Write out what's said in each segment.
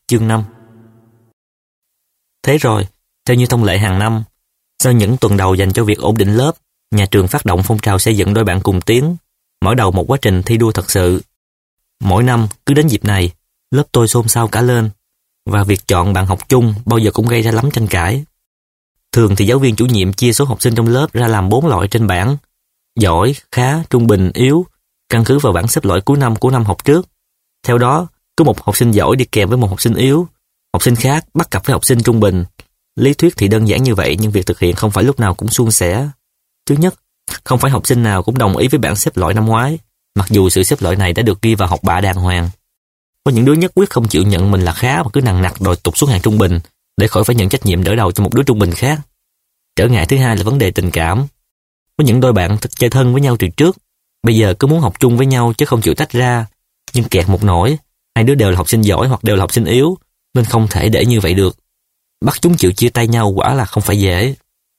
chương 5. Thế rồi, theo như thông lệ hàng năm, sau những tuần đầu dành cho việc ổn định lớp, nhà trường phát động phong trào xây dựng đôi bạn cùng tiến, mở đầu một quá trình thi đua thật sự. Mỗi năm, cứ đến dịp này, lớp tôi xôn xao cả lên, và việc chọn bạn học chung bao giờ cũng gây ra lắm tranh cãi. Thường thì giáo viên chủ nhiệm chia số học sinh trong lớp ra làm 4 loại trên bảng: giỏi, khá, trung bình, yếu, căn cứ vào bảng xếp loại cuối năm của năm học trước. Theo đó, cứ một học sinh giỏi đi kèm với một học sinh yếu, học sinh khác bắt cặp với học sinh trung bình. Lý thuyết thì đơn giản như vậy, nhưng việc thực hiện không phải lúc nào cũng suôn sẻ. Thứ nhất, không phải học sinh nào cũng đồng ý với bảng xếp loại năm ngoái, mặc dù sự xếp loại này đã được ghi vào học bạ đàng hoàng. Có những đứa nhất quyết không chịu nhận mình là khá và cứ nằng nặc đòi tụt xuống hàng trung bình để khỏi phải nhận trách nhiệm đỡ đầu cho một đứa trung bình khác. Trở ngại thứ hai là vấn đề tình cảm. Có những đôi bạn chơi thân với nhau từ trước, bây giờ cứ muốn học chung với nhau chứ không chịu tách ra, nhưng kẹt một nỗi, hai đứa đều là học sinh giỏi hoặc đều là học sinh yếu, nên không thể để như vậy được. Bắt chúng chịu chia tay nhau quả là không phải dễ.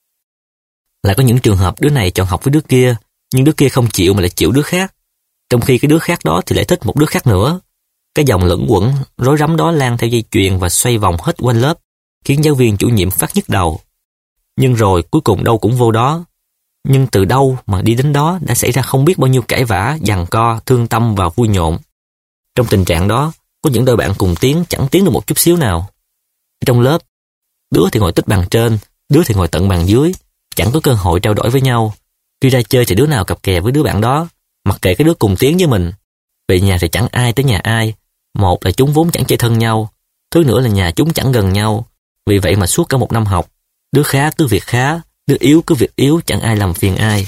Lại có những trường hợp đứa này chọn học với đứa kia, nhưng đứa kia không chịu mà lại chịu đứa khác, trong khi cái đứa khác đó thì lại thích một đứa khác nữa. Cái dòng luẩn quẩn, rối rắm đó lan theo dây chuyền và xoay vòng hết quanh lớp, khiến giáo viên chủ nhiệm phát nhức đầu. Nhưng rồi cuối cùng đâu cũng vô đó. Nhưng từ đâu mà đi đến đó đã xảy ra không biết bao nhiêu cãi vã, giằng co, thương tâm và vui nhộn. Trong tình trạng đó, có những đôi bạn cùng tiến chẳng tiến được một chút xíu nào. Trong lớp, đứa thì ngồi tích bàn trên, đứa thì ngồi tận bàn dưới, chẳng có cơ hội trao đổi với nhau. Khi ra chơi thì đứa nào cặp kè với đứa bạn đó, mặc kệ cái đứa cùng tiến với mình. Về nhà thì chẳng ai tới nhà ai. Một là chúng vốn chẳng chơi thân nhau, thứ nữa là nhà chúng chẳng gần nhau. Vì vậy mà suốt cả một năm học, đứa khá cứ việc khá, đứa yếu cứ việc yếu, chẳng ai làm phiền ai.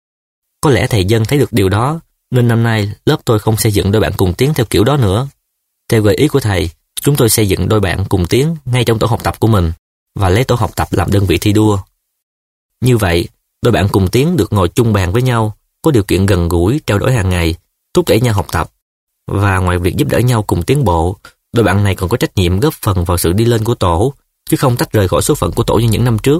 Có lẽ thầy Dân thấy được điều đó, nên năm nay lớp tôi không xây dựng đôi bạn cùng tiến theo kiểu đó nữa. Theo gợi ý của thầy, chúng tôi xây dựng đôi bạn cùng tiến ngay trong tổ học tập của mình và lấy tổ học tập làm đơn vị thi đua. Như vậy, đôi bạn cùng tiến được ngồi chung bàn với nhau, có điều kiện gần gũi, trao đổi hàng ngày, thúc đẩy nhau học tập. Và ngoài việc giúp đỡ nhau cùng tiến bộ, đôi bạn này còn có trách nhiệm góp phần vào sự đi lên của tổ, chứ không tách rời khỏi số phận của tổ như những năm trước.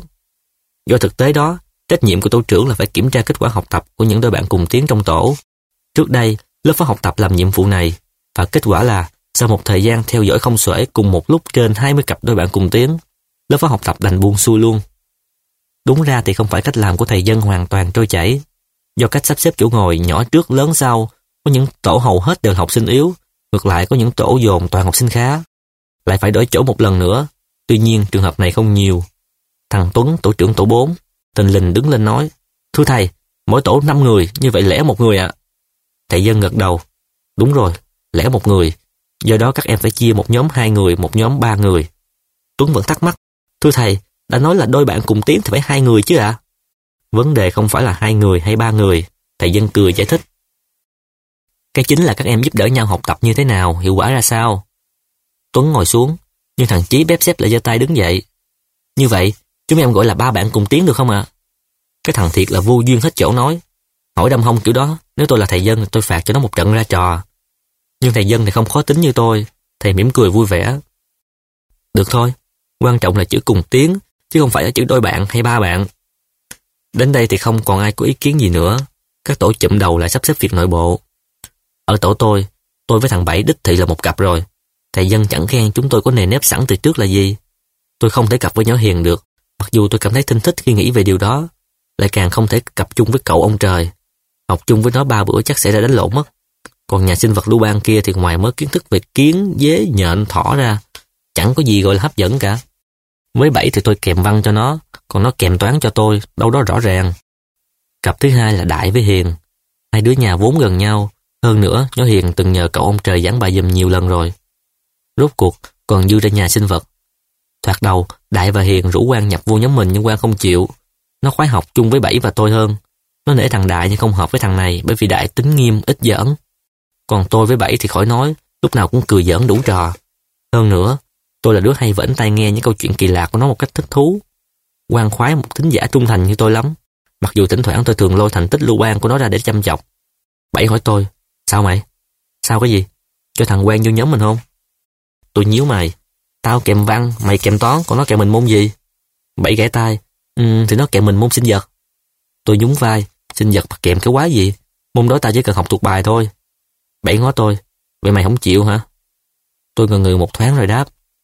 Do thực tế đó, trách nhiệm của tổ trưởng là phải kiểm tra kết quả học tập của những đôi bạn cùng tiến trong tổ. Trước đây, lớp phó học tập làm nhiệm vụ này, và kết quả là sau một thời gian theo dõi không xuể cùng một lúc trên 20 cặp đôi bạn cùng tiến, lớp phó học tập đành buông xuôi luôn. Đúng ra thì không phải cách làm của thầy Dân hoàn toàn trôi chảy. Do cách sắp xếp chỗ ngồi nhỏ trước lớn sau, có những tổ hầu hết đều là học sinh yếu, ngược lại có những tổ dồn toàn học sinh khá. Lại phải đổi chỗ một lần nữa, tuy nhiên trường hợp này không nhiều. Thằng Tuấn, tổ trưởng tổ 4, thình lình đứng lên nói: "Thưa thầy, mỗi tổ 5 người, như vậy lẻ một người ạ." Thầy Dân gật đầu: "Đúng rồi, lẻ một người, do đó các em phải chia một nhóm 2 người, một nhóm 3 người." Tuấn vẫn thắc mắc: "Thưa thầy, đã nói là đôi bạn cùng tiến thì phải 2 người chứ ạ?" "Vấn đề không phải là 2 người hay 3 người, thầy Dân cười giải thích. "Cái chính là các em giúp đỡ nhau học tập như thế nào, hiệu quả ra sao." Tuấn ngồi xuống, nhưng thằng Chí bép xép lại giơ tay đứng dậy: "Như vậy, chúng em gọi là 3 bạn cùng tiến được không ạ?" Cái thằng thiệt là vô duyên hết chỗ nói: "Hỏi đâm hông kiểu đó, nếu tôi là thầy Dân tôi phạt cho nó một trận ra trò." Nhưng thầy Dân thì không khó tính như tôi, thầy mỉm cười vui vẻ: "Được thôi, quan trọng là chữ cùng tiến, chứ không phải là chữ đôi bạn hay 3 bạn." Đến đây thì không còn ai có ý kiến gì nữa, các tổ chụm đầu lại sắp xếp việc nội bộ. Ở tổ tôi với thằng Bảy đích thị là một cặp rồi. Thầy Dân chẳng khen chúng tôi có nề nếp sẵn từ trước là gì. Tôi không thể cặp với nhỏ Hiền được, mặc dù tôi cảm thấy thinh thích khi nghĩ về điều đó. Lại càng không thể cặp chung với cậu ông trời. Học chung với nó 3 bữa chắc sẽ ra đánh lộn mất. Còn nhà sinh vật lưu ban kia thì ngoài mới kiến thức về kiến, dế, nhện, thỏ ra, chẳng có gì gọi là hấp dẫn cả. Với Bảy thì tôi kèm văn cho nó, còn nó kèm toán cho tôi, đâu đó rõ ràng. Cặp thứ hai là Đại với Hiền. Hai đứa nhà vốn gần nhau, hơn nữa nhỏ Hiền từng nhờ cậu ông trời giảng bài giùm nhiều lần rồi. Rốt cuộc còn dư ra nhà sinh vật. Thoạt đầu Đại và Hiền rủ Quang nhập vô nhóm mình nhưng Quang không chịu. Nó khoái học chung với Bảy và tôi hơn. Nó nể thằng Đại nhưng không hợp với thằng này, bởi vì Đại tính nghiêm, ít giỡn. Còn tôi với Bảy thì khỏi nói, lúc nào cũng cười giỡn đủ trò. Hơn nữa, tôi là đứa hay vểnh tai nghe những câu chuyện kỳ lạ của nó một cách thích thú. Quang khoái một thính giả trung thành như tôi lắm, mặc dù thỉnh thoảng tôi thường lôi thành tích lưu ban của nó ra để chăm chọc. Bảy hỏi tôi: "Sao mày? Sao cái gì? Cho thằng Quang vô nhóm mình không?" Tôi nhíu mày: "Tao kèm văn, mày kèm toán, còn nó kèm mình môn gì?" Bảy gãi tai: Thì nó kèm mình môn sinh vật." Tôi nhún vai: "Sinh vật mà kèm cái quái gì? Môn đó tao chỉ cần học thuộc bài thôi." Bảy ngó tôi: "Vậy mày không chịu hả?" Tôi ngần ngừ một thoáng rồi đáp: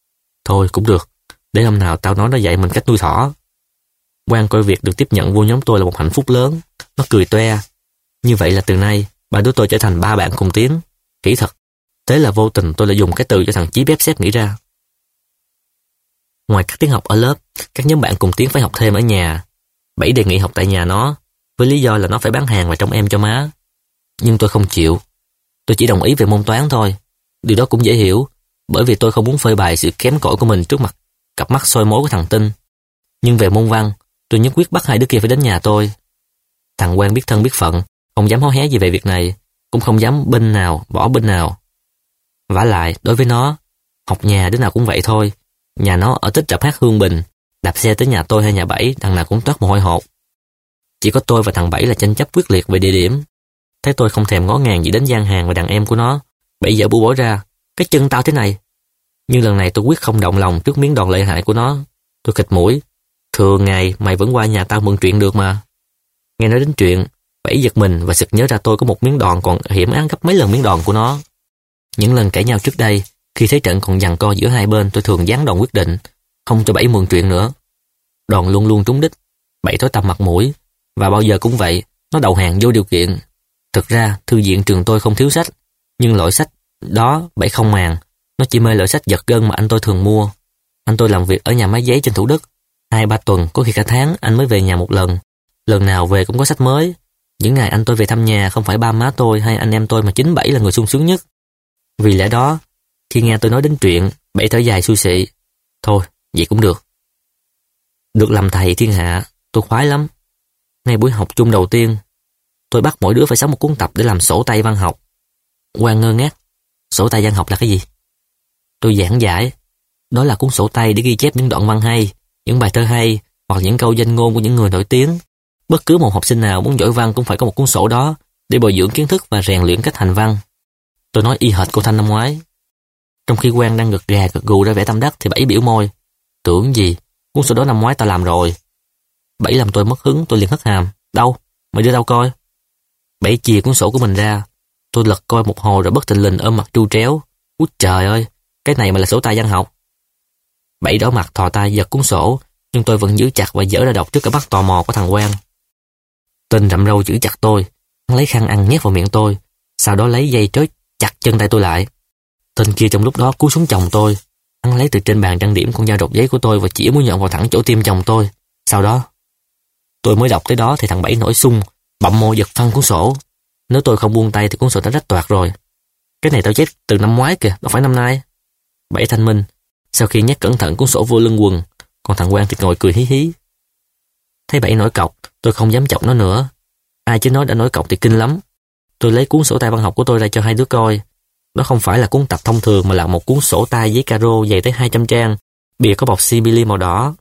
Thôi cũng được, để hôm nào tao nói nó dạy mình cách nuôi thỏ. Quang coi việc được tiếp nhận vô nhóm tôi là một hạnh phúc lớn. Nó cười toe. Như vậy là từ nay, ba đứa tôi trở thành ba bạn cùng tiến. Kỹ thật. Thế là vô tình tôi lại dùng cái từ cho thằng Chí bếp xếp nghĩ ra. Ngoài các tiếng học ở lớp, các nhóm bạn cùng tiến phải học thêm ở nhà. Bảy đề nghị học tại nhà nó, với lý do là nó phải bán hàng và trông em cho má. Nhưng tôi không chịu. Tôi chỉ đồng ý về môn toán thôi. Điều đó cũng dễ hiểu, bởi vì tôi không muốn phơi bày sự kém cỏi của mình trước mặt cặp mắt soi mói của thằng Tinh. Nhưng về môn văn, tôi nhất quyết bắt hai đứa kia phải đến nhà tôi. Thằng Quang biết thân biết phận, không dám hó hé gì về việc này, cũng không dám bên nào bỏ bên nào. Vả lại, đối với nó, học nhà đứa nào cũng vậy thôi. Nhà nó ở Tích Rập Hát Hương Bình, đạp xe tới nhà tôi hay nhà Bảy, thằng nào cũng toát mồ hôi hột. Chỉ có tôi và thằng Bảy là tranh chấp quyết liệt về địa điểm. Thấy tôi không thèm ngó ngàng gì đến gian hàng và đàn em của nó, Bảy giờ bu bổ ra, cái chân tao thế này. Nhưng lần này tôi quyết không động lòng trước miếng đòn lợi hại của nó. Tôi khịt mũi, thường ngày mày vẫn qua nhà tao mượn chuyện được mà. Nghe nói đến chuyện, Bảy giật mình và sực nhớ ra tôi có một miếng đòn còn hiểm án gấp mấy lần miếng đòn của nó. Những lần cãi nhau trước đây, khi thấy trận còn giằng co giữa hai bên, tôi thường giáng đòn quyết định, không cho Bảy mượn chuyện nữa. Đòn luôn luôn trúng đích, Bảy tối tăm mặt mũi, và bao giờ cũng vậy, nó đầu hàng vô điều kiện. Thực ra, thư viện trường tôi không thiếu sách, nhưng loại sách đó Bảy không màng, nó chỉ mê loại sách giật gân mà anh tôi thường mua. Anh tôi làm việc ở nhà máy giấy trên Thủ Đức, 2-3 tuần, có khi cả tháng anh mới về nhà một lần. Lần nào về cũng có sách mới. Những ngày anh tôi về thăm nhà, không phải ba má tôi hay anh em tôi mà chính Bảy là người sung sướng nhất. Vì lẽ đó, khi nghe tôi nói đến chuyện, Bảy thở dài xui xị. Thôi, vậy cũng được. Được làm thầy thiên hạ, tôi khoái lắm. Ngay buổi học chung đầu tiên, tôi bắt mỗi đứa phải xách một cuốn tập để làm sổ tay văn học. Quang ngơ ngác. Sổ tay văn học là cái gì? Tôi giảng giải. Đó là cuốn sổ tay để ghi chép những đoạn văn hay, những bài thơ hay, hoặc những câu danh ngôn của những người nổi tiếng. Bất cứ một học sinh nào muốn giỏi văn cũng phải có một cuốn sổ đó để bồi dưỡng kiến thức và rèn luyện cách hành văn. Tôi nói y hệt cô Thanh năm ngoái. Trong khi Quang đang gật gà gật gù ra vẻ tâm đắc thì Bảy biểu môi. Tưởng gì, cuốn sổ đó năm ngoái tao làm rồi. Bảy làm tôi mất hứng, tôi liền hất hàm. Đâu? Mày đưa tao coi. Bảy chìa cuốn sổ của mình ra. Tôi lật coi một hồi rồi bất thình lình ôm mặt tru tréo. Úi trời ơi, cái này mà là sổ tay văn học. Bảy đỏ mặt thò tay giật cuốn sổ, nhưng tôi vẫn giữ chặt và dở ra đọc trước cả mắt tò mò của thằng Quang. Tên rậm râu giữ chặt tôi, hắn lấy khăn ăn nhét vào miệng tôi, sau đó lấy dây trói chặt chân tay tôi lại. Tên kia trong lúc đó cúi xuống chồng tôi, hắn lấy từ trên bàn trang điểm con dao rọc giấy của tôi và chĩa mũi nhọn vào thẳng chỗ tim chồng tôi. Sau đó, tôi mới đọc tới đó thì thằng Bảy nổi sung, bặm môi giật phăng cuốn sổ. Nếu tôi không buông tay thì cuốn sổ đã rách toạc rồi. Cái này tao chép từ năm ngoái kìa, đâu phải năm nay. Bảy thanh minh, sau khi nhét cẩn thận cuốn sổ vô lưng quần, còn thằng Quang thì ngồi cười hí hí. Thấy Bảy nổi cọc, tôi không dám chọc nó nữa. Ai chứ nói đã nổi cọc thì kinh lắm. Tôi lấy cuốn sổ tay văn học của tôi ra cho hai đứa coi. Nó không phải là cuốn tập thông thường mà là một cuốn sổ tay giấy caro dày tới 200 trang, bìa có bọc CBL màu đỏ.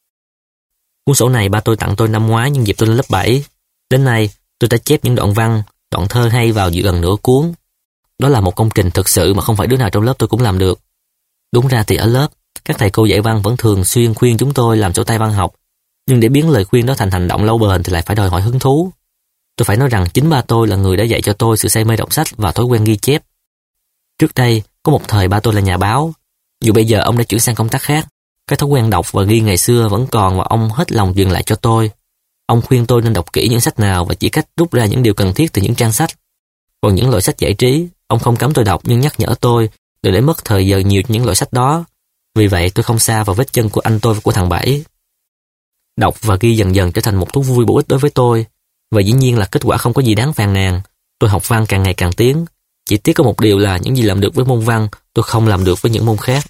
Cuốn sổ này ba tôi tặng tôi năm ngoái nhưng dịp tôi lên lớp 7. Đến nay, tôi đã chép những đoạn văn, đoạn thơ hay vào gần nửa cuốn. Đó là một công trình thực sự mà không phải đứa nào trong lớp tôi cũng làm được. Đúng ra thì ở lớp, các thầy cô dạy văn vẫn thường xuyên khuyên chúng tôi làm sổ tay văn học, nhưng để biến lời khuyên đó thành hành động lâu bền thì lại phải đòi hỏi hứng thú. Tôi phải nói rằng chính ba tôi là người đã dạy cho tôi sự say mê đọc sách và thói quen ghi chép. Trước đây, có một thời ba tôi là nhà báo. Dù bây giờ ông đã chuyển sang công tác khác, cái thói quen đọc và ghi ngày xưa vẫn còn và ông hết lòng dừng lại cho tôi. Ông khuyên tôi nên đọc kỹ những sách nào và chỉ cách rút ra những điều cần thiết từ những trang sách. Còn những loại sách giải trí, ông không cấm tôi đọc nhưng nhắc nhở tôi đừng để mất thời giờ nhiều những loại sách đó. Vì vậy tôi không xa vào vết chân của anh tôi và của thằng Bảy. Đọc và ghi dần dần trở thành một thú vui bổ ích đối với tôi. Và dĩ nhiên là kết quả không có gì đáng phàn nàn. Tôi học văn càng ngày càng tiến. Chỉ tiếc có một điều là những gì làm được với môn văn, tôi không làm được với những môn khác.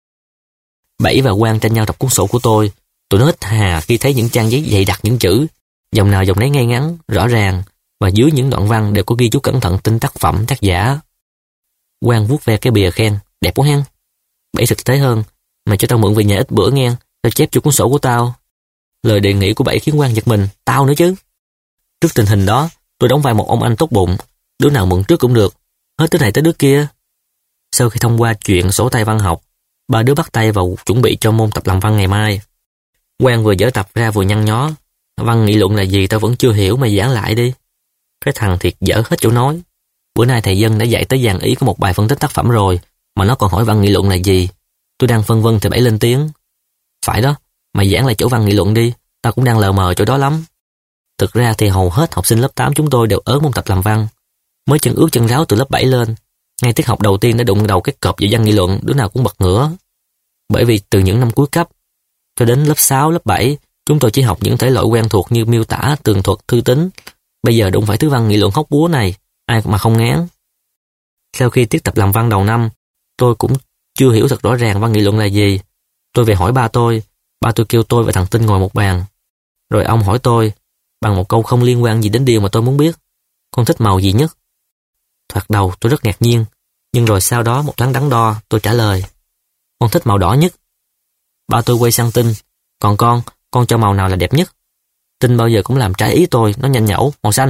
Bảy và Quang tranh nhau đọc cuốn sổ của tôi. Tôi nói hít hà khi thấy những trang giấy dày đặc những chữ, dòng nào dòng nấy ngay ngắn, rõ ràng, và dưới những đoạn văn đều có ghi chú cẩn thận tên tác phẩm, tác giả. Quang vuốt ve cái bìa khen, đẹp quá hen. Bảy thực tế hơn, mày cho tao mượn về nhà ít bữa nghe, tao chép cho cuốn sổ của tao. Lời đề nghị của Bảy khiến Quang giật mình, tao nữa chứ. Trước tình hình đó, tôi đóng vai một ông anh tốt bụng, đứa nào mượn trước cũng được, hết đứa này tới đứa kia. Sau khi thông qua chuyện sổ tay văn học, ba đứa bắt tay vào chuẩn bị cho môn tập làm văn ngày mai. Quang vừa dở tập ra vừa nhăn nhó, văn nghị luận là gì tao vẫn chưa hiểu, mày giảng lại đi. Cái thằng thiệt dở hết chỗ nói. Bữa nay thầy Dân đã dạy tới dàn ý của một bài phân tích tác phẩm rồi, mà nó còn hỏi văn nghị luận là gì. Tôi đang phân vân thì Bảy lên tiếng. Phải đó, mày giảng lại chỗ văn nghị luận đi, tao cũng đang lờ mờ chỗ đó lắm. Thực ra thì hầu hết học sinh lớp 8 chúng tôi đều ớn môn tập làm văn. Mới chân ướt chân ráo từ lớp 7 lên, ngay tiết học đầu tiên đã đụng đầu cái cọp vào văn nghị luận, đứa nào cũng bật ngửa. Bởi vì từ những năm cuối cấp cho đến lớp 6, lớp 7, chúng tôi chỉ học những thể loại quen thuộc như miêu tả, tường thuật, thư tín. Bây giờ đụng phải thứ văn nghị luận hóc búa này, ai mà không ngán. Sau khi tiết tập làm văn đầu năm, tôi cũng chưa hiểu thật rõ ràng văn nghị luận là gì. Tôi về hỏi ba tôi kêu tôi và thằng Tinh ngồi một bàn. Rồi ông hỏi tôi, bằng một câu không liên quan gì đến điều mà tôi muốn biết: con thích màu gì nhất? Thoạt đầu tôi rất ngạc nhiên, nhưng rồi sau đó một thoáng đắn đo, tôi trả lời: con thích màu đỏ nhất. Ba tôi quay sang Tinh: còn con cho màu nào là đẹp nhất? Tinh bao giờ cũng làm trái ý tôi, nó nhanh nhẩu: màu xanh.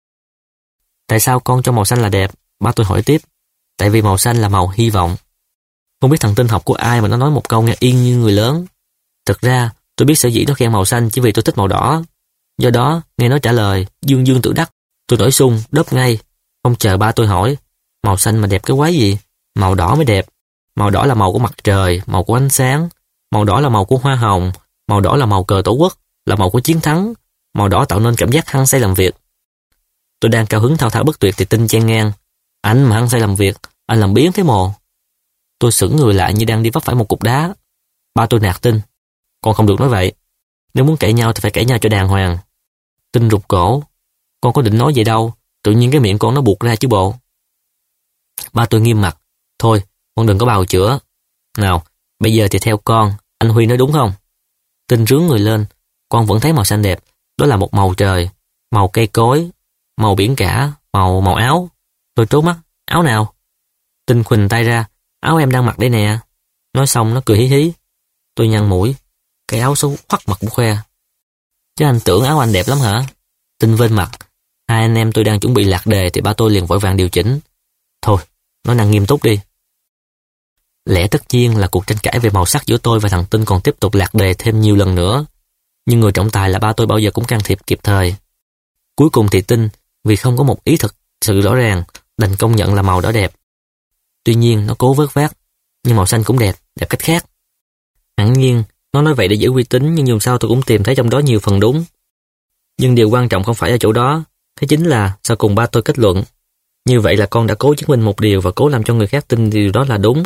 Tại sao con cho màu xanh là đẹp? Ba tôi hỏi tiếp. Tại vì màu xanh là màu hy vọng. Không biết thằng Tinh học của ai mà nó nói một câu nghe yên như người lớn. Thực ra tôi biết sở dĩ nó khen màu xanh chỉ vì tôi thích màu đỏ. Do đó nghe nó trả lời dương dương tự đắc, tôi nổi sung đớp ngay, không chờ ba tôi hỏi: màu xanh mà đẹp cái quái gì? Màu đỏ mới đẹp. Màu đỏ là màu của mặt trời, màu của ánh sáng. Màu đỏ là màu của hoa hồng. Màu đỏ là màu cờ tổ quốc, là màu của chiến thắng. Màu đỏ tạo nên cảm giác hăng say làm việc. Tôi đang cao hứng thao thao bất tuyệt thì Tinh chen ngang: anh mà hăng say làm việc, anh làm biếng thế mồ. Tôi sững người lại như đang đi vấp phải một cục đá. Ba tôi nạt Tinh: con không được nói vậy. Nếu muốn cãi nhau thì phải cãi nhau cho đàng hoàng. Tinh rụt cổ: con có định nói vậy đâu, tự nhiên cái miệng con nó buột ra chứ bộ. Ba tôi nghiêm mặt: thôi, con đừng có bào chữa. Nào, bây giờ thì theo con, anh Huy nói đúng không? Tinh rướn người lên: con vẫn thấy màu xanh đẹp, đó là một màu trời, màu cây cối, màu biển cả, màu áo. Tôi trố mắt: áo nào? Tinh khuỳnh tay ra: áo em đang mặc đây nè. Nói xong nó cười hí hí. Tôi nhăn mũi: cái áo xấu hoắc mặt cũng khoe. Chứ anh tưởng áo anh đẹp lắm hả? Tinh vênh mặt. Hai anh em tôi đang chuẩn bị lạc đề thì ba tôi liền vội vàng điều chỉnh: thôi, nói năng nghiêm túc đi. Lẽ tất nhiên là cuộc tranh cãi về màu sắc giữa tôi và thằng Tinh còn tiếp tục lạc đề thêm nhiều lần nữa. Nhưng người trọng tài là ba tôi bao giờ cũng can thiệp kịp thời. Cuối cùng thì Tinh, vì không có một ý thực sự rõ ràng, đành công nhận là màu đỏ đẹp. Tuy nhiên nó cố vớt vát: nhưng màu xanh cũng đẹp, đẹp cách khác. Hẳn nhiên, nó nói vậy để giữ uy tín, nhưng dù sao tôi cũng tìm thấy trong đó nhiều phần đúng. Nhưng điều quan trọng không phải ở chỗ đó, cái chính là sau cùng ba tôi kết luận: như vậy là con đã cố chứng minh một điều và cố làm cho người khác tin điều đó là đúng.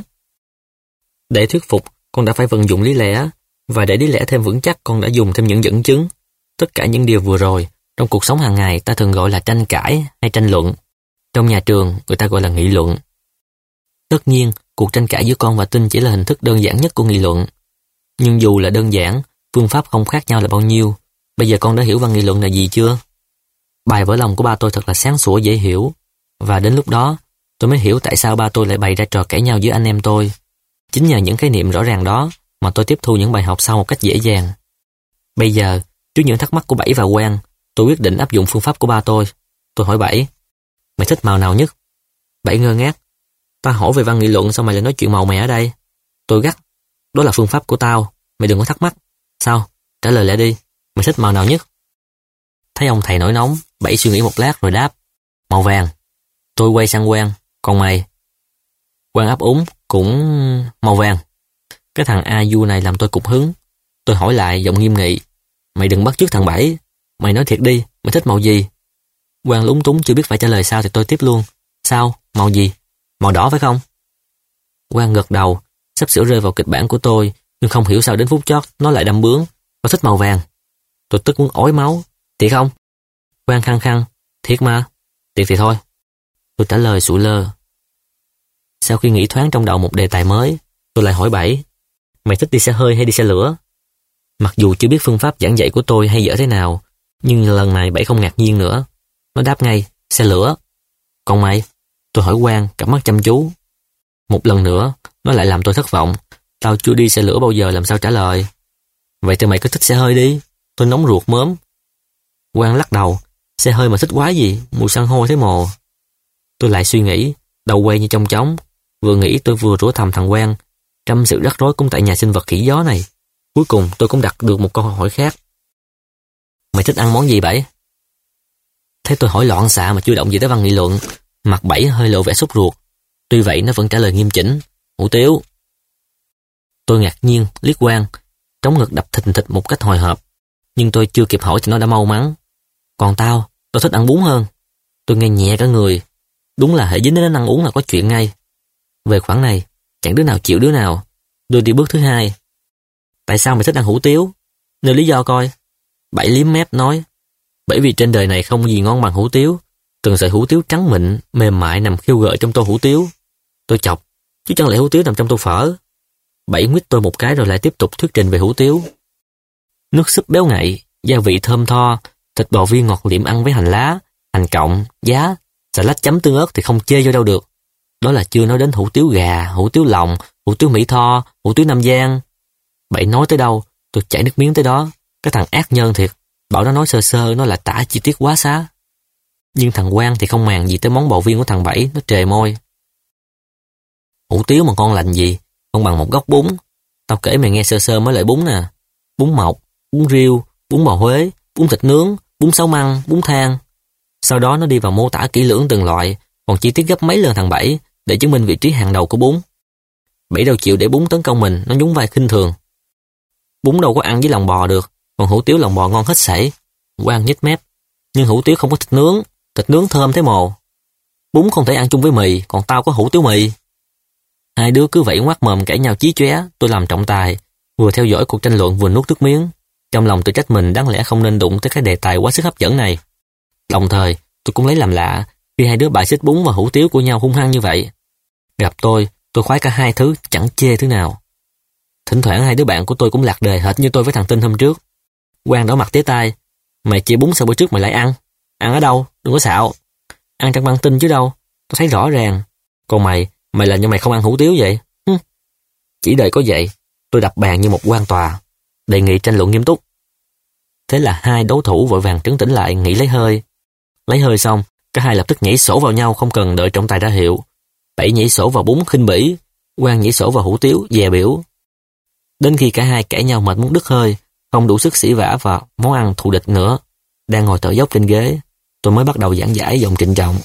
Để thuyết phục, con đã phải vận dụng lý lẽ, và để lý lẽ thêm vững chắc, con đã dùng thêm những dẫn chứng. Tất cả những điều vừa rồi, trong cuộc sống hàng ngày ta thường gọi là tranh cãi hay tranh luận. Trong nhà trường, người ta gọi là nghị luận. Tất nhiên, cuộc tranh cãi giữa con và Tinh chỉ là hình thức đơn giản nhất của nghị luận. Nhưng dù là đơn giản, phương pháp không khác nhau là bao nhiêu. Bây giờ con đã hiểu văn nghị luận là gì chưa? Bài vỡ lòng của ba tôi thật là sáng sủa dễ hiểu. Và đến lúc đó, tôi mới hiểu tại sao ba tôi lại bày ra trò cãi nhau giữa anh em tôi. Chính nhờ những khái niệm rõ ràng đó mà tôi tiếp thu những bài học sau một cách dễ dàng. Bây giờ, trước những thắc mắc của Bảy và Quang, tôi quyết định áp dụng phương pháp của ba tôi. Tôi hỏi Bảy: mày thích màu nào nhất? Bảy ngơ ngác: ta hỏi về văn nghị luận sao mày lại nói chuyện màu mè ở đây? Tôi gắt: đó là phương pháp của tao, mày đừng có thắc mắc. Sao? Trả lời lại đi, mày thích màu nào nhất? Thấy ông thầy nổi nóng, Bảy suy nghĩ một lát rồi đáp: màu vàng. Tôi quay sang Quang: còn mày? Quang ấp úng: cũng màu vàng. Cái thằng A Du này làm tôi cục hứng. Tôi hỏi lại giọng nghiêm nghị: mày đừng bắt chước thằng Bảy, mày nói thiệt đi, mày thích màu gì? Quang lúng túng chưa biết phải trả lời sao thì tôi tiếp luôn: sao? Màu gì? Màu đỏ phải không? Quang gật đầu, sắp sửa rơi vào kịch bản của tôi, nhưng không hiểu sao đến phút chót nó lại đâm bướng: nó thích màu vàng. Tôi tức muốn ói máu: thiệt không? Quang khăng khăng: thiệt mà. Thiệt thì thôi. Tôi trả lời sụ lơ. Sau khi nghĩ thoáng trong đầu một đề tài mới, tôi lại hỏi Bảy: mày thích đi xe hơi hay đi xe lửa? Mặc dù chưa biết phương pháp giảng dạy của tôi hay dở thế nào, nhưng lần này Bảy không ngạc nhiên nữa. Nó đáp ngay: xe lửa. Còn mày? Tôi hỏi Quang, cặp mắt chăm chú. Một lần nữa, nó lại làm tôi thất vọng. Tao chưa đi xe lửa bao giờ làm sao trả lời. Vậy thì mày cứ thích xe hơi đi. Tôi nóng ruột mớm. Quang lắc đầu: xe hơi mà thích quá gì, mùi san hô thế mồ. Tôi lại suy nghĩ, đầu quay như trong chóng. Vừa nghĩ tôi vừa rủa thầm thằng Quang. Trăm sự rắc rối cũng tại nhà sinh vật khỉ gió này. Cuối cùng tôi cũng đặt được một câu hỏi khác: mày thích ăn món gì Bảy? Thấy tôi hỏi loạn xạ mà chưa động gì tới văn nghị luận, mặt Bảy hơi lộ vẻ sốt ruột. Tuy vậy nó vẫn trả lời nghiêm chỉnh: hủ tiếu. Tôi ngạc nhiên, liếc Quang, trống ngực đập thình thịch một cách hồi hộp. Nhưng tôi chưa kịp hỏi thì nó đã mau mắng. Còn tao thích ăn bún hơn. Tôi nghe nhẹ cả người. Đúng là hễ dính đến ăn uống là có chuyện ngay. Về khoản này, chẳng đứa nào chịu đứa nào. Tôi đi bước thứ hai. Tại sao mày thích ăn hủ tiếu? Nêu lý do coi. Bảy liếm mép nói. Bởi vì trên đời này không gì ngon bằng hủ tiếu. Từng sợi hủ tiếu trắng mịn, mềm mại nằm khiêu gợi trong tô hủ tiếu. Tôi chọc, chứ chẳng lẽ hủ tiếu nằm trong tô phở? Bảy nguyết tôi một cái rồi lại tiếp tục thuyết trình về hủ tiếu. Nước súp béo ngậy, gia vị thơm tho, thịt bò viên ngọt liệm ăn với hành lá, hành cọng, giá, xà lách chấm tương ớt thì không chê vô đâu được. Đó là chưa nói đến hủ tiếu gà, hủ tiếu lòng, hủ tiếu Mỹ Tho, hủ tiếu Nam Giang. Bảy nói tới đâu, tôi chảy nước miếng tới đó. Cái thằng ác nhân thiệt, bảo nó nói sơ sơ, nó là tả chi tiết quá xá. Nhưng thằng Quang thì không màng gì tới món bò viên của thằng Bảy, nó trề môi. Hủ tiếu mà ngon lành gì, không bằng một góc bún. Tao kể mày nghe sơ sơ mấy loại bún nè. Bún mọc, bún riêu, bún bò Huế, bún thịt nướng, bún sáu măng, bún thang. Sau đó nó đi vào mô tả kỹ lưỡng từng loại, còn chi tiết gấp mấy lần thằng Bảy để chứng minh vị trí hàng đầu của bún. Bảy đâu chịu để bún tấn công mình, nó nhún vai khinh thường. Bún đâu có ăn với lòng bò được, còn hủ tiếu lòng bò ngon hết sảy. Quang nhếch mép. Nhưng hủ tiếu không có thịt nướng thơm thế mồ. Bún không thể ăn chung với mì, còn tao có hủ tiếu mì. Hai đứa cứ vậy ngoác mồm cãi nhau chí chóe. Tôi làm trọng tài, vừa theo dõi cuộc tranh luận vừa nuốt nước miếng. Trong lòng tự trách mình đáng lẽ không nên đụng tới cái đề tài quá sức hấp dẫn này. Đồng thời, tôi cũng lấy làm lạ khi hai đứa bài xích bún và hủ tiếu của nhau hung hăng như vậy. Gặp tôi khoái cả hai thứ, chẳng chê thứ nào. Thỉnh thoảng hai đứa bạn của tôi cũng lạc đề hệt như tôi với thằng Tinh hôm trước. Quang đỏ mặt tía tai. Mày chê bún sao bữa trước mày lại ăn? Ăn ở đâu? Đừng có xạo. Ăn trong băng tin chứ đâu. Tôi thấy rõ ràng. Còn mày là như mày không ăn hủ tiếu vậy? Chỉ đời có vậy. Tôi đập bàn như một quan tòa. Đề nghị tranh luận nghiêm túc. Thế là hai đấu thủ vội vàng trấn tĩnh lại, nghỉ lấy hơi. Lấy hơi xong, cả hai lập tức nhảy sổ vào nhau không cần đợi trọng tài ra hiệu. Bảy nhảy sổ vào bún khinh bỉ, Quang nhảy sổ vào hủ tiếu dè biểu. Đến khi cả hai cãi nhau mệt muốn đứt hơi, không đủ sức xỉ vả vào món ăn thù địch nữa, đang ngồi thở dốc trên ghế, tôi mới bắt đầu giảng giải giọng trịnh trọng.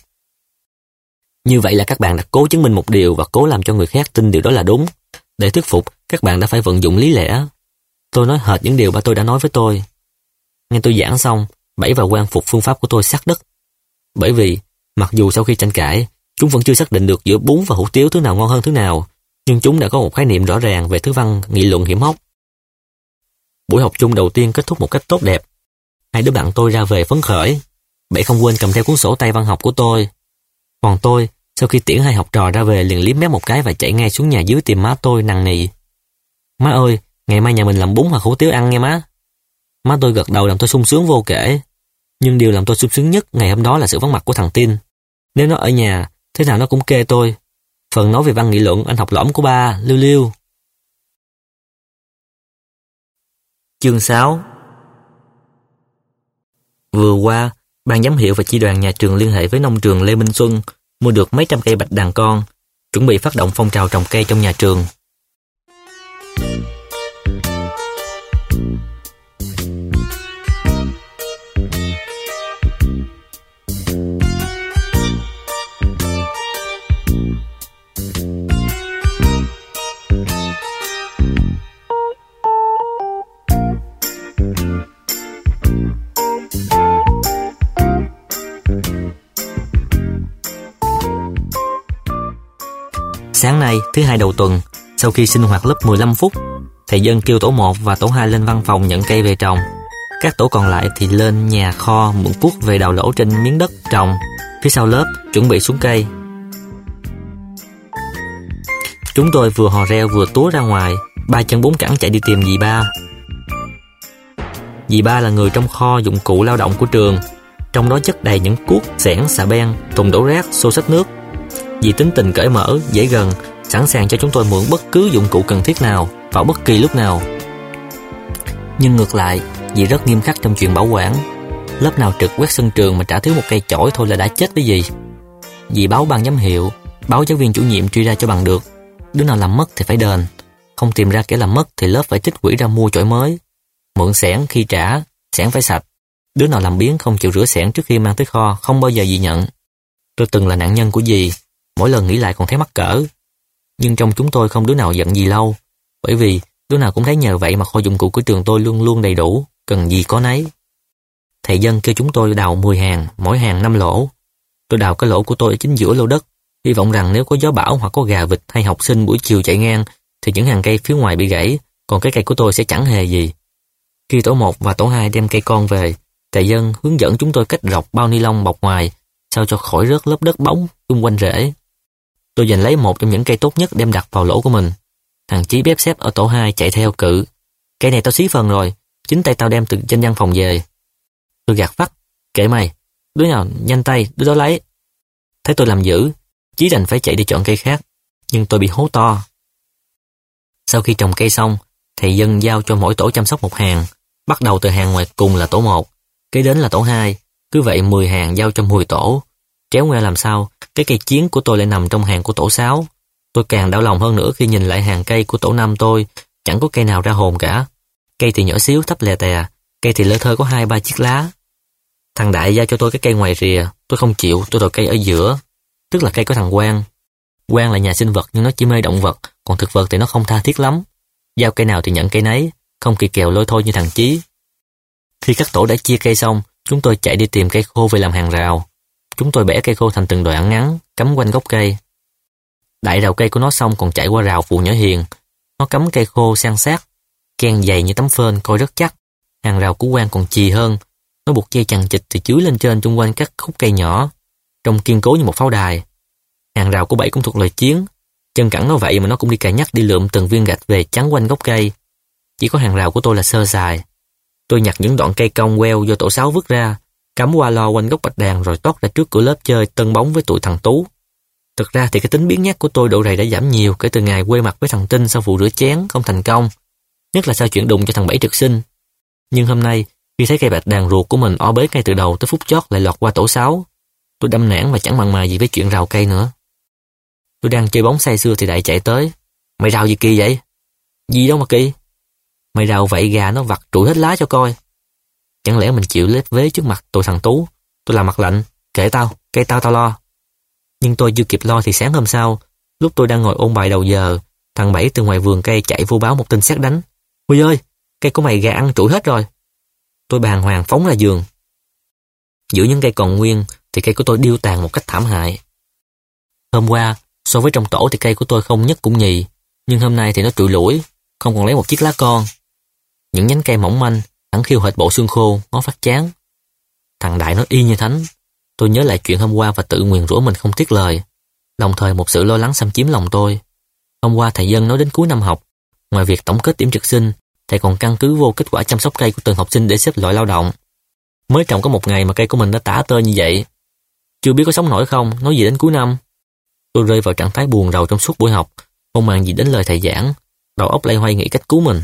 Như vậy là các bạn đã cố chứng minh một điều và cố làm cho người khác tin điều đó là đúng. Để thuyết phục, các bạn đã phải vận dụng lý lẽ. Tôi nói hệt những điều ba tôi đã nói với tôi. Nghe tôi giảng xong, Bảy và Quang phục phương pháp của tôi sát đất. Bởi vì, mặc dù sau khi tranh cãi, chúng vẫn chưa xác định được giữa bún và hủ tiếu thứ nào ngon hơn thứ nào, nhưng chúng đã có một khái niệm rõ ràng về thứ văn nghị luận hiểm hóc. Buổi học chung đầu tiên kết thúc một cách tốt đẹp. Hai đứa bạn tôi ra về phấn khởi. Bảy không quên cầm theo cuốn sổ tay văn học của tôi. Còn tôi, sau khi tiễn hai học trò ra về liền liếm mép một cái và chạy ngay xuống nhà dưới tìm má tôi nằng nị. Má ơi, ngày mai nhà mình làm bún hoặc hủ tiếu ăn nghe má. Má tôi gật đầu làm tôi sung sướng vô kể. Nhưng điều làm tôi sung sướng nhất ngày hôm đó là sự vắng mặt của thằng Tin. Nếu nó ở nhà, thế nào nó cũng kê tôi. Phần nói về văn nghị luận anh học lõm của ba, liêu liêu. Chương 6. Vừa qua, ban giám hiệu và chi đoàn nhà trường liên hệ với nông trường Lê Minh Xuân, mua được mấy trăm cây bạch đàn con, chuẩn bị phát động phong trào trồng cây trong nhà trường. Sáng nay, thứ hai đầu tuần, sau khi sinh hoạt lớp 15 phút, thầy Dân kêu tổ 1 và tổ 2 lên văn phòng nhận cây về trồng. Các tổ còn lại thì lên nhà kho mượn cuốc về đào lỗ trên miếng đất trồng, phía sau lớp chuẩn bị xuống cây. Chúng tôi vừa hò reo vừa túa ra ngoài, ba chân bốn cẳng chạy đi tìm dì ba. Dì ba là người trong kho dụng cụ lao động của trường, trong đó chất đầy những cuốc, xẻng, xà beng, thùng đổ rác, xô xách nước. Dì tính tình cởi mở, dễ gần, sẵn sàng cho chúng tôi mượn bất cứ dụng cụ cần thiết nào, vào bất kỳ lúc nào. Nhưng ngược lại, dì rất nghiêm khắc trong chuyện bảo quản. Lớp nào trực quét sân trường mà trả thiếu một cây chổi thôi là đã chết với dì. Dì báo ban giám hiệu, báo giáo viên chủ nhiệm truy ra cho bằng được. Đứa nào làm mất thì phải đền, không tìm ra kẻ làm mất thì lớp phải trích quỹ ra mua chổi mới. Mượn xẻng khi trả, xẻng phải sạch. Đứa nào làm biếng không chịu rửa xẻng trước khi mang tới kho không bao giờ dì nhận. Tôi từng là nạn nhân của dì, mỗi lần nghĩ lại còn thấy mắc cỡ. Nhưng trong chúng tôi không đứa nào giận gì lâu. bởi vì đứa nào cũng thấy nhờ vậy mà kho dụng cụ của trường tôi luôn luôn đầy đủ, cần gì có nấy. Thầy Dân kêu chúng tôi đào 10 hàng, mỗi hàng 5 lỗ. Tôi đào cái lỗ của tôi ở chính giữa lô đất, hy vọng rằng nếu có gió bão hoặc có gà vịt hay học sinh buổi chiều chạy ngang thì những hàng cây phía ngoài bị gãy, còn cái cây của tôi sẽ chẳng hề gì. Khi tổ 1 và tổ 2 đem cây con về, thầy Dân hướng dẫn chúng tôi cách rọc bao ni lông bọc ngoài sao cho khỏi rớt lớp đất bóng xung quanh rễ. Tôi giành lấy một trong những cây tốt nhất đem đặt vào lỗ của mình. Thằng Chí bếp xếp ở tổ 2 chạy theo cự. Cây này tao xí phần rồi, chính tay tao đem từ trên văn phòng về. Tôi gạt phắt, kệ mày, đứa nào nhanh tay, đứa đó lấy. Thấy tôi làm dữ, Chí đành phải chạy đi chọn cây khác, nhưng tôi bị hố to. Sau khi trồng cây xong, thầy Dân giao cho mỗi tổ chăm sóc một hàng, bắt đầu từ hàng ngoài cùng là tổ 1, kế đến là tổ 2, cứ vậy 10 hàng giao cho 10 tổ. Tréo ngoe làm sao, cái cây chiến của tôi lại nằm trong hàng của tổ 6. Tôi càng đau lòng hơn nữa khi nhìn lại hàng cây của tổ 5 tôi, chẳng có cây nào ra hồn cả. Cây thì nhỏ xíu thấp lè tè, cây thì lơ thơ có 2-3 chiếc lá. Thằng Đại giao cho tôi cái cây ngoài rìa, tôi không chịu, tôi đòi cây ở giữa, tức là cây của thằng Quang. Quang là nhà sinh vật nhưng nó chỉ mê động vật, còn thực vật thì nó không tha thiết lắm. Giao cây nào thì nhận cây nấy, không kỳ kèo lôi thôi như thằng Chí. Khi các tổ đã chia cây xong, chúng tôi chạy đi tìm cây khô về làm hàng rào. Chúng tôi bẻ cây khô thành từng đoạn ngắn, cắm quanh gốc cây. Đại rào cây của nó xong còn chạy qua rào phụ nhỏ Hiền. Nó cắm cây khô san sát, ken dày như tấm phên, coi rất chắc. Hàng rào của Quang còn chì hơn. Nó buộc dây chằng chịt từ dưới lên trên chung quanh các khúc cây nhỏ, trông kiên cố như một pháo đài. Hàng rào của Bảy cũng thuộc loại chiến. Chân cẳng nó vậy mà nó cũng đi cà nhắc đi lượm từng viên gạch về chắn quanh gốc cây. Chỉ có hàng rào của tôi là sơ sài. Tôi nhặt những đoạn cây cong queo do tổ 6 vứt ra, cắm qua lo quanh gốc bạch đàn rồi tót ra trước cửa lớp chơi tân bóng với tụi thằng Tú. Thực ra thì cái tính biến nhát của tôi độ rày đã giảm nhiều kể từ ngày quê mặt với thằng Tinh sau vụ rửa chén không thành công, nhất là sau chuyện đụng cho thằng Bảy trực sinh. Nhưng hôm nay, khi thấy cây bạch đàn ruột của mình o bế ngay từ đầu tới phút chót lại lọt qua tổ 6, tôi đâm nản và chẳng mặn mà gì với chuyện rào cây nữa. Tôi đang chơi bóng say sưa thì Đại chạy tới. Mày rào gì kỳ vậy? Gì đâu mà kỳ. Mày rào vậy gà nó vặt trụi hết lá cho coi. Chẳng lẽ mình chịu lép vế trước mặt tụi thằng Tú? Tôi làm mặt lạnh, kệ tao, cây tao lo. Nhưng tôi chưa kịp lo thì sáng hôm sau, lúc tôi đang ngồi ôn bài đầu giờ, thằng Bảy từ ngoài vườn cây chạy vô báo một tin sét đánh. Huy ơi, cây của mày gà ăn trụi hết rồi. Tôi bàng hoàng phóng ra giường. Giữa những cây còn nguyên thì cây của tôi điêu tàn một cách thảm hại. Hôm qua, so với trong tổ thì cây của tôi không nhất cũng nhì, nhưng hôm nay thì nó trụi lủi, không còn lấy một chiếc lá con. Những nhánh cây mỏng manh, hẳn khiêu hệt bộ xương khô, ngó phát chán. Thằng Đại nó y như thánh. Tôi nhớ lại chuyện hôm qua và tự nguyền rủa mình không tiếc lời. Đồng thời một sự lo lắng xâm chiếm lòng tôi. Hôm qua thầy Dân nói đến cuối năm học, ngoài việc tổng kết điểm trực sinh, thầy còn căn cứ vô kết quả chăm sóc cây của từng học sinh để xếp loại lao động. Mới trồng có một ngày mà cây của mình đã tả tơi như vậy. Chưa biết có sống nổi không, nói gì đến cuối năm. Tôi rơi vào trạng thái buồn rầu trong suốt buổi học, không màng gì đến lời thầy giảng, đầu óc loay hoay nghĩ cách cứu mình.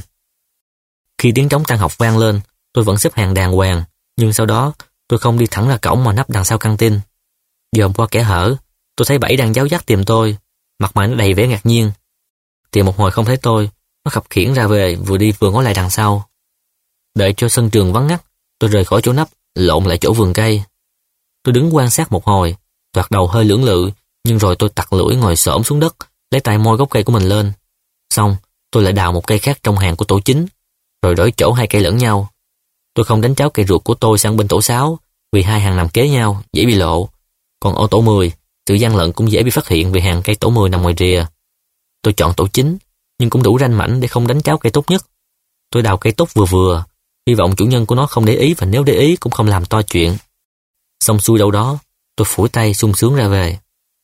Khi tiếng trống tan học vang lên, tôi vẫn xếp hàng đàng hoàng, nhưng sau đó tôi không đi thẳng ra cổng mà nấp đằng sau căng tin. Dòm qua kẽ hở, tôi thấy Bảy đang giáo giác tìm tôi, mặt mày nó đầy vẻ ngạc nhiên. Tìm một hồi không thấy tôi, nó khập khiễng ra về, vừa đi vừa ngó lại đằng sau. Đợi cho sân trường vắng ngắt, tôi rời khỏi chỗ nấp, lộn lại chỗ vườn cây. Tôi đứng quan sát một hồi, thoạt đầu hơi lưỡng lự, nhưng rồi tôi tặc lưỡi ngồi xổm xuống đất, lấy tay moi gốc cây của mình lên. Xong, tôi lại đào một cây khác trong hàng của tổ 9, rồi đổi chỗ hai cây lẫn nhau. Tôi không đánh cháo cây ruột của tôi sang bên tổ 6, vì hai hàng nằm kế nhau, dễ bị lộ. Còn ở tổ 10, sự gian lận cũng dễ bị phát hiện vì hàng cây tổ 10 nằm ngoài rìa. Tôi chọn tổ 9, nhưng cũng đủ ranh mảnh để không đánh cháo cây tốt nhất. Tôi đào cây tốt vừa vừa, hy vọng chủ nhân của nó không để ý, và nếu để ý cũng không làm to chuyện. Xong xuôi đâu đó, tôi phủi tay sung sướng ra về.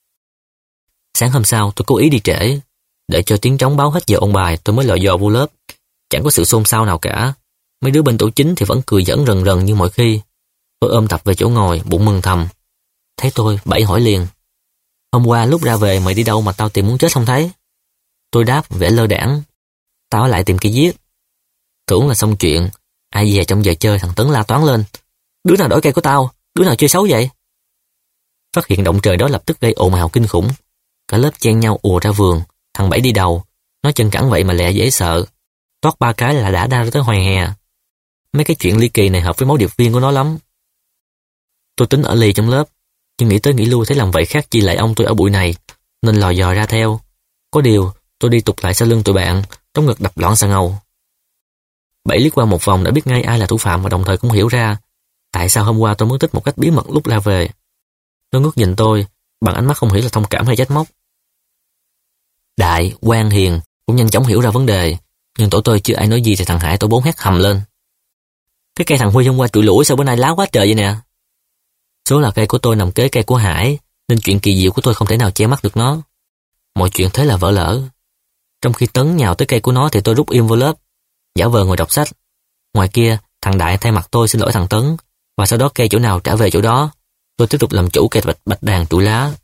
Sáng hôm sau tôi cố ý đi trễ, để cho tiếng trống báo hết giờ ôn bài tôi mới lò dò vô lớp. Chẳng có sự xôn xao nào cả. Mấy đứa bên tổ 9 thì vẫn cười giỡn rần rần như mọi khi. Tôi ôm tập về chỗ ngồi, bụng mừng thầm. Thấy tôi, Bảy hỏi liền. Hôm qua lúc ra về mày đi đâu mà tao tìm muốn chết không thấy? Tôi đáp vẻ lơ đãng. Tao ở lại tìm cây viết. Tưởng là xong chuyện, ai về trong giờ chơi thằng Tấn la toán lên. Đứa nào đổi cây của tao? Đứa nào chơi xấu vậy? Phát hiện động trời đó lập tức gây ồn ào kinh khủng. Cả lớp chen nhau ùa ra vườn. Thằng Bảy đi đầu, nó chân cẳng vậy mà lẹ dễ sợ. Toát 3 cái là đã ra tới hoài hè. Mấy cái chuyện ly kỳ này hợp với máu điệp viên của nó lắm. Tôi tính ở lì trong lớp, nhưng nghĩ tới nghĩ lui thấy làm vậy khác chi lại ông tôi ở bụi này, nên lò dò ra theo. Có điều, tôi đi tụt lại sau lưng tụi bạn, trong ngực đập loạn xà ngầu. Bảy liếc qua một vòng đã biết ngay ai là thủ phạm và đồng thời cũng hiểu ra tại sao hôm qua tôi mất tích một cách bí mật lúc ra về. Nó ngước nhìn tôi bằng ánh mắt không hiểu là thông cảm hay trách móc. Đại, Quang, Hiền cũng nhanh chóng hiểu ra vấn đề, nhưng tổ tôi chưa ai nói gì thì thằng Hải tổ 4 hét hầm lên. Cái cây thằng Huy hôm qua trụi lủi sao bữa nay láo quá trời vậy nè. Số là cây của tôi nằm kế cây của Hải, nên chuyện kỳ diệu của tôi không thể nào che mắt được nó. Mọi chuyện thế là vỡ lỡ. Trong khi Tấn nhào tới cây của nó thì tôi rút im vô lớp, giả vờ ngồi đọc sách. Ngoài kia, thằng Đại thay mặt tôi xin lỗi thằng Tấn, và sau đó cây chỗ nào trả về chỗ đó. Tôi tiếp tục làm chủ cây bạch đàn trụi lá.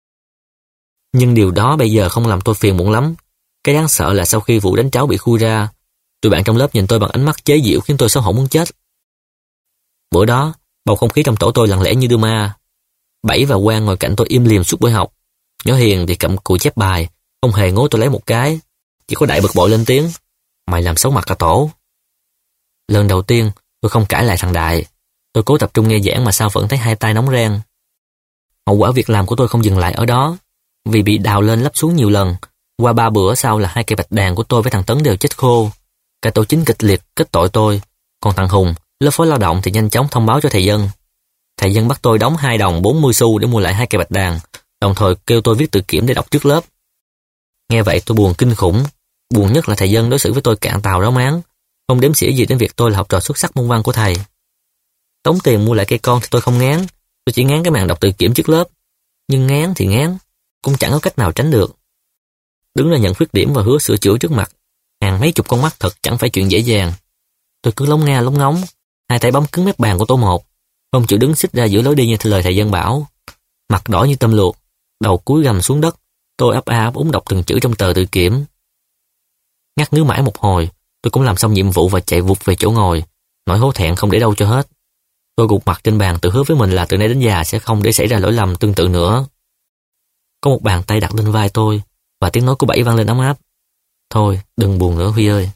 Nhưng điều đó bây giờ không làm tôi phiền muộn lắm. Cái đáng sợ là sau khi vụ đánh tráo bị khui ra, tụi bạn trong lớp nhìn tôi bằng ánh mắt chế giễu khiến tôi xấu hổ muốn chết. Bữa đó, bầu không khí trong tổ tôi lặng lẽ như đưa ma. Bảy và Quang ngồi cạnh tôi im lìm suốt buổi học. Nhỏ Hiền thì cặm cụi chép bài, không hề ngó tôi lấy một cái. Chỉ có Đại bực bội lên tiếng: "Mày làm xấu mặt cả tổ." Lần đầu tiên, tôi không cãi lại thằng Đại. Tôi cố tập trung nghe giảng mà sao vẫn thấy hai tay nóng ren. Hậu quả việc làm của tôi không dừng lại ở đó. Vì bị đào lên lấp xuống nhiều lần, qua 3 bữa sau là 2 cây bạch đàn của tôi với thằng Tấn đều chết khô. Cả tổ chính kịch liệt kết tội tôi. Còn thằng Hùng, lớp phối lao động thì nhanh chóng thông báo cho thầy Dân. Thầy Dân bắt tôi đóng 2 đồng 40 xu để mua lại 2 cây bạch đàn, đồng thời kêu tôi viết tự kiểm để đọc trước lớp. Nghe vậy tôi buồn kinh khủng. Buồn nhất là thầy Dân đối xử với tôi cạn tàu ráo máng, không đếm xỉa gì đến việc tôi là học trò xuất sắc môn văn của thầy. Tống tiền mua lại cây con thì tôi không ngán, tôi chỉ ngán cái màn đọc tự kiểm trước lớp. Nhưng ngán thì ngán, cũng chẳng có cách nào tránh được. Đứng ra nhận khuyết điểm và hứa sửa chữa trước mặt hàng mấy chục con mắt thật chẳng phải chuyện dễ dàng. Tôi cứ lóng nga lóng ngóng, hai tay bấm cứng mép bàn của tổ một, không chịu đứng xích ra giữa lối đi như lời thầy Dân bảo. Mặt đỏ như tôm luộc, đầu cúi gằm xuống đất, tôi ấp a ấp úng đọc từng chữ trong tờ tự kiểm. Ngắt ngứ mãi một hồi, tôi cũng làm xong nhiệm vụ và chạy vụt về chỗ ngồi, nỗi hổ thẹn không để đâu cho hết. Tôi gục mặt trên bàn tự hứa với mình là từ nay đến già sẽ không để xảy ra lỗi lầm tương tự nữa. Có một bàn tay đặt lên vai tôi và tiếng nói của Bảy vang lên ấm áp: "Thôi, đừng buồn nữa Huy ơi."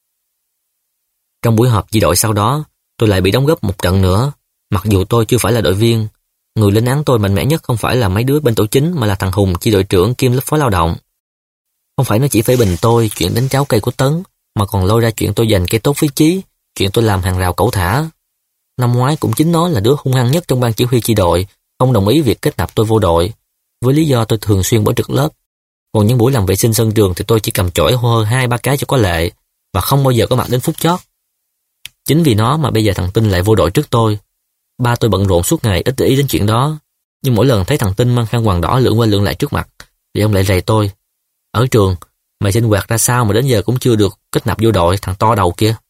Trong buổi họp chi đội sau đó, tôi lại bị đóng góp một trận nữa. Mặc dù tôi chưa phải là đội viên, người lên án tôi mạnh mẽ nhất không phải là mấy đứa bên tổ chính mà là thằng Hùng, chi đội trưởng kiêm lớp phó lao động. Không phải nó chỉ phê bình tôi chuyện đánh tráo cây của Tấn, mà còn lôi ra chuyện tôi giành cây tốt phí chí, chuyện tôi làm hàng rào cẩu thả. Năm ngoái cũng chính nó là đứa hung hăng nhất trong ban chỉ huy chi đội, không đồng ý việc kết nạp tôi vô đội, với lý do tôi thường xuyên bỏ trực lớp. Còn những buổi làm vệ sinh sân trường thì tôi chỉ cầm chổi hô 2-3 cái cho có lệ, và không bao giờ có mặt đến phút chót. Chính vì nó mà bây giờ thằng Tinh lại vô đội trước tôi. Ba tôi bận rộn suốt ngày ít để ý đến chuyện đó, nhưng mỗi lần thấy thằng Tinh mang khăn quàng đỏ lượn qua lượn lại trước mặt, thì ông lại rầy tôi: "Ở trường, mày sinh hoạt ra sao mà đến giờ cũng chưa được kết nạp vô đội, thằng to đầu kia."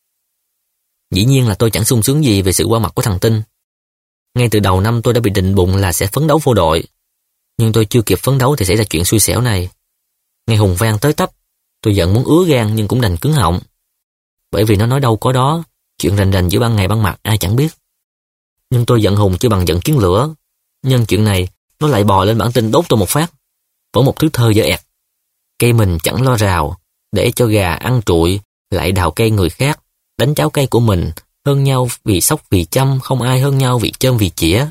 Dĩ nhiên là tôi chẳng sung sướng gì về sự qua mặt của thằng Tinh. Ngay từ đầu năm tôi đã bị định bụng là sẽ phấn đấu vô đội, nhưng tôi chưa kịp phấn đấu thì xảy ra chuyện xui xẻo này. Nghe Hùng vang tới tấp, tôi giận muốn ứa gan nhưng cũng đành cứng họng. Bởi vì nó nói đâu có đó, chuyện rành rành giữa ban ngày ban mặt ai chẳng biết. Nhưng tôi giận Hùng chứ bằng giận kiến lửa. Nhân chuyện này, nó lại bò lên bản tin đốt tôi một phát. Vỗ một thứ thơ dở ẹt: "Cây mình chẳng lo rào, để cho gà ăn trụi, lại đào cây người khác, đánh cháo cây của mình, hơn nhau vì sóc vì chăm, không ai hơn nhau vì chơm vì chĩa."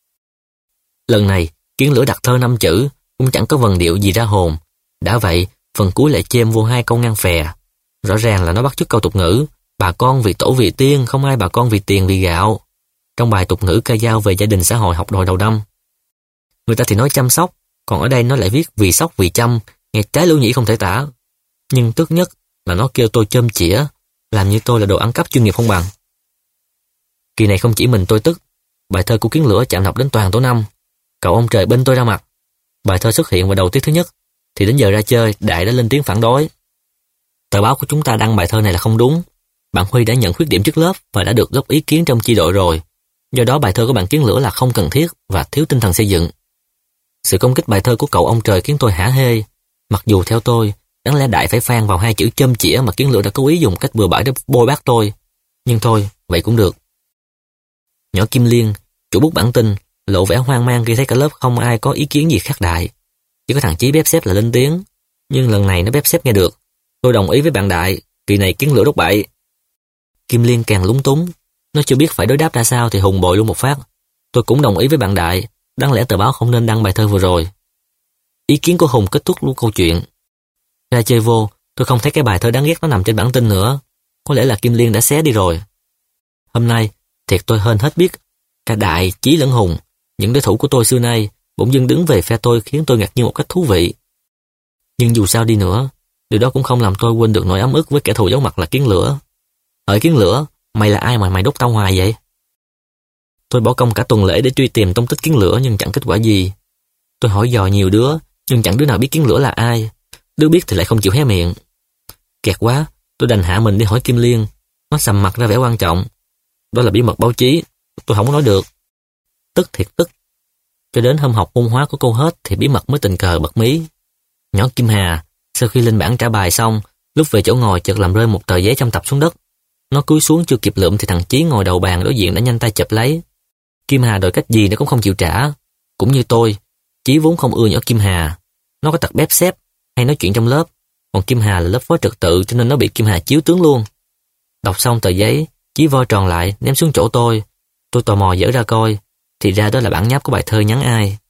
Lần này, Kiến Lửa đặt thơ 5 chữ, cũng chẳng có vần điệu gì ra hồn. Đã vậy, phần cuối lại chêm vô 2 câu ngang phè. Rõ ràng là nó bắt chước câu tục ngữ: "Bà con vì tổ vì tiên, không ai bà con vì tiền vì gạo", trong bài tục ngữ ca dao về gia đình xã hội học đòi đầu năm. Người ta thì nói chăm sóc, còn ở đây nó lại viết vì sóc vì chăm, nghe trái lưỡi nhĩ không thể tả. Nhưng tức nhất là nó kêu tôi chơm chĩa, làm như tôi là đồ ăn cắp chuyên nghiệp không bằng. Kỳ này không chỉ mình tôi tức, bài thơ của Kiến Lửa chạm đọc đến toàn tổ 5. Cậu ông trời bênh tôi ra mặt. Bài thơ xuất hiện vào đầu tiết thứ nhất, thì đến giờ ra chơi, Đại đã lên tiếng phản đối. Tờ báo của chúng ta đăng bài thơ này là không đúng. Bạn Huy đã nhận khuyết điểm trước lớp và đã được góp ý kiến trong chi đội rồi. Do đó bài thơ của bạn Kiến Lửa là không cần thiết và thiếu tinh thần xây dựng. Sự công kích bài thơ của cậu ông trời khiến tôi hả hê. Mặc dù theo tôi, đáng lẽ Đại phải phan vào 2 chữ châm chĩa mà Kiến Lửa đã cố ý dùng cách bừa bãi để bôi bác tôi. Nhưng thôi, vậy cũng được. Nhỏ Kim Liên, chủ bút bản tin, lộ vẻ hoang mang khi thấy cả lớp không ai có ý kiến gì khác Đại. Chỉ có thằng Chí bép xếp là lên tiếng. Nhưng lần này nó bép xếp nghe được. Tôi đồng ý với bạn Đại, kỳ này Kiến Lửa đốt bậy. Kim Liên càng lúng túng. Nó chưa biết phải đối đáp ra sao thì Hùng bội luôn một phát. Tôi cũng đồng ý với bạn Đại, đáng lẽ tờ báo không nên đăng bài thơ vừa rồi. Ý kiến của Hùng kết thúc luôn câu chuyện. Ra chơi vô, Tôi không thấy cái bài thơ đáng ghét nó nằm trên bản tin nữa. Có lẽ là Kim Liên đã xé đi rồi. Hôm nay, thiệt tôi hên hết biết. Cả Đại, Chí lẫn Hùng, những đối thủ của tôi xưa nay, bỗng dưng đứng về phe tôi khiến tôi ngạc nhiên một cách thú vị. Nhưng dù sao đi nữa, điều đó cũng không làm tôi quên được nỗi ấm ức với kẻ thù giấu mặt là Kiến Lửa. Hỡi Kiến Lửa, mày là ai mà mày đốt tao hoài vậy? Tôi bỏ công cả tuần lễ để truy tìm tung tích Kiến Lửa nhưng chẳng kết quả gì. Tôi hỏi dò nhiều đứa, nhưng chẳng đứa nào biết Kiến Lửa là ai. Đứa biết thì lại không chịu hé miệng. Kẹt quá, tôi đành hạ mình đi hỏi Kim Liên. Nó sầm mặt ra vẻ quan trọng. Đó là bí mật báo chí, tôi không có nói được. Tức thiệt tức. Cho đến hôm học môn hóa của cô hết thì bí mật mới tình cờ bật mí. Nhỏ Kim Hà, sau khi lên bảng trả bài xong, lúc về chỗ ngồi chợt làm rơi một tờ giấy trong tập xuống đất. Nó cúi xuống chưa kịp lượm thì thằng Chí ngồi đầu bàn đối diện đã nhanh tay chụp lấy. Kim Hà đòi cách gì nó cũng không chịu trả. Cũng như tôi, Chí vốn không ưa nhỏ Kim Hà. Nó có tật bép xép, hay nói chuyện trong lớp. Còn Kim Hà là lớp phó trật tự cho nên nó bị Kim Hà chiếu tướng luôn. Đọc xong tờ giấy, Chí vo tròn lại ném xuống chỗ tôi. Tôi tò mò dở ra coi, thì ra đó là bản nháp của bài thơ Nhắn Ai.